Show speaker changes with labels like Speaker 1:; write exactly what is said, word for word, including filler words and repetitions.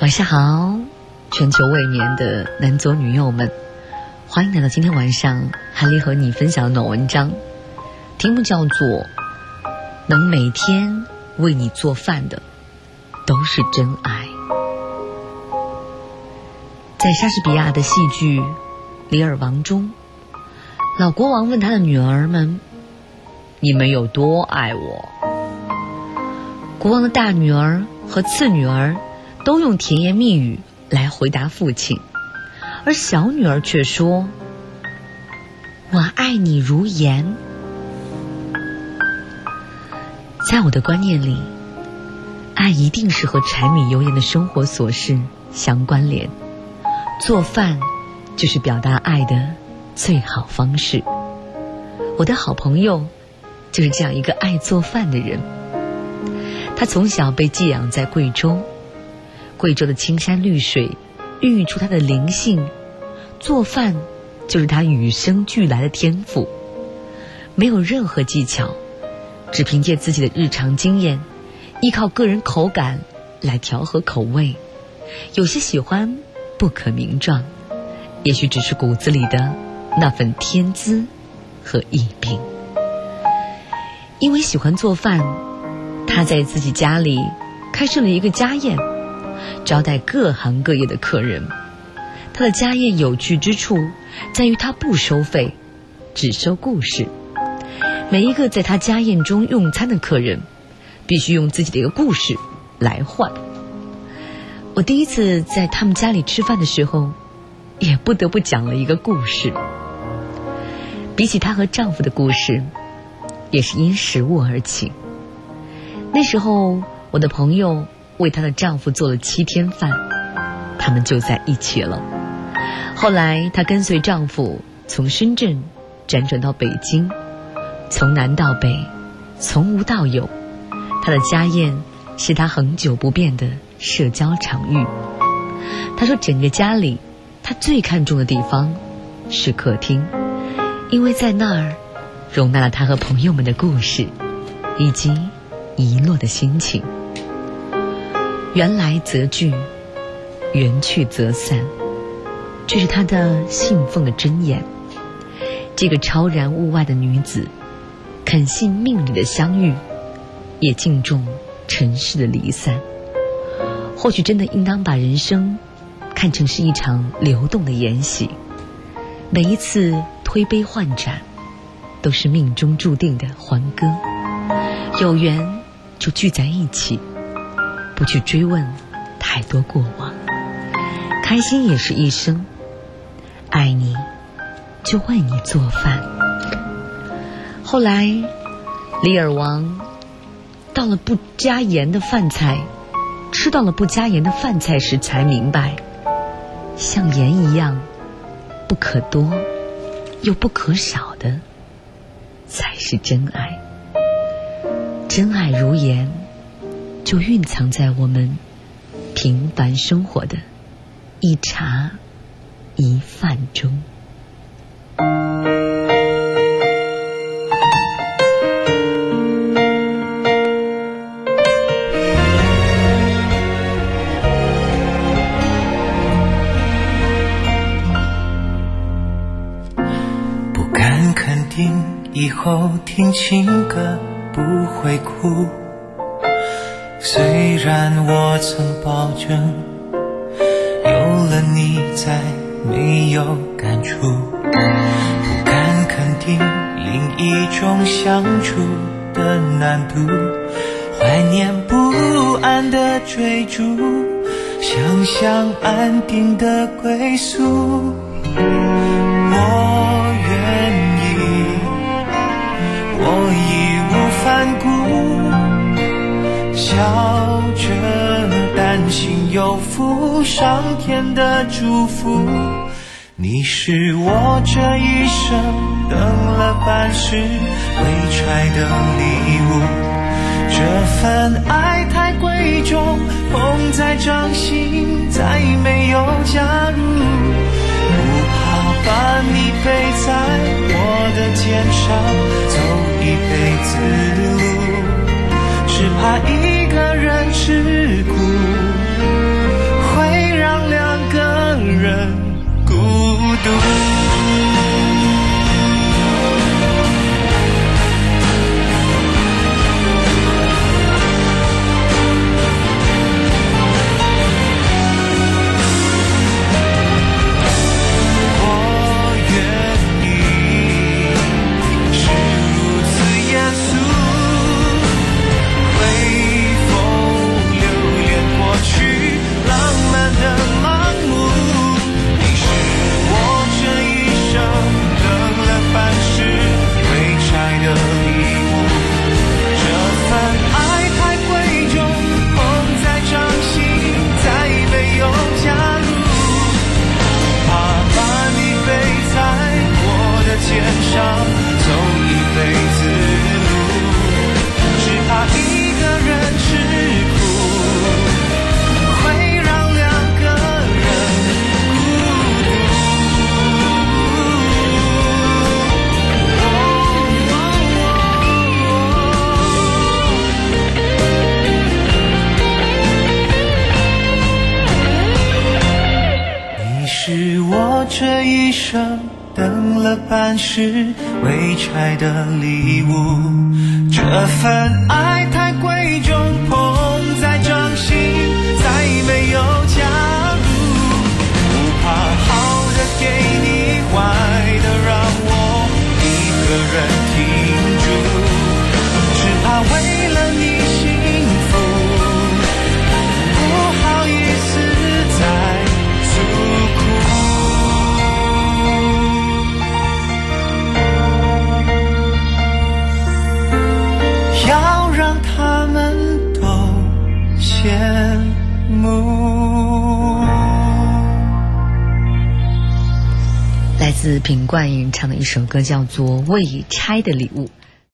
Speaker 1: 晚上好，全球未眠的男左女右们，欢迎来到今天晚上韩丽和你分享的暖文章，题目叫做能每天为你做饭的都是真爱。在莎士比亚的戏剧《李尔王》中，老国王问他的女儿们，你们有多爱我？国王的大女儿和次女儿都用甜言蜜语来回答父亲，而小女儿却说，我爱你如盐。在我的观念里，爱一定是和柴米油盐的生活琐事相关联，做饭就是表达爱的最好方式。我的好朋友就是这样一个爱做饭的人，他从小被寄养在贵州，贵州的青山绿水孕育出他的灵性，做饭就是他与生俱来的天赋，没有任何技巧，只凭借自己的日常经验，依靠个人口感来调和口味，有些喜欢不可名状，也许只是骨子里的那份天资和异禀。因为喜欢做饭，他在自己家里开设了一个家宴，招待各行各业的客人。他的家宴有趣之处在于他不收费，只收故事。每一个在他家宴中用餐的客人必须用自己的一个故事来换。我第一次在他们家里吃饭的时候，也不得不讲了一个故事。比起她和丈夫的故事，也是因食物而起。那时候我的朋友为她的丈夫做了七天饭，他们就在一起了。后来她跟随丈夫从深圳辗转到北京，从南到北，从无到有，她的家宴是她恒久不变的社交场域。她说整个家里她最看重的地方是客厅，因为在那儿容纳了她和朋友们的故事以及遗落的心情。缘来则聚，缘去则散，这是她的信奉的箴言。这个超然物外的女子，肯信命里的相遇，也敬重尘世的离散。或许真的应当把人生看成是一场流动的筵席，每一次推杯换盏都是命中注定的欢歌。有缘就聚在一起，不去追问太多过往，开心也是一生，爱你就为你做饭。后来李尔王到了不加盐的饭菜，吃到了不加盐的饭菜时，才明白像盐一样不可多又不可少的才是真爱。真爱如盐，就蕴藏在我们平凡生活的一茶一饭中。
Speaker 2: 不敢肯定以后听情歌不会哭，虽然我曾保证有了你再没有感触，不敢肯定另一种相处的难度，怀念不安的追逐，想象安定的归宿。我愿意，我义无反顾，笑着担心有负上天的祝福。你是我这一生等了半世未揣的礼物，这份爱太贵重，捧在掌心再没有加入，不怕把你背在我的肩上走一辈子路，只怕一个人吃苦，回是未拆的礼物。这份爱太贵重，捧在掌心，再没有加入。不怕好的给你，坏的让我一个人挺住，只怕为了你幸福，不好意思再诉苦。要让他们都羡慕。
Speaker 1: 来自品冠演唱的一首歌叫做《未拆的礼物》。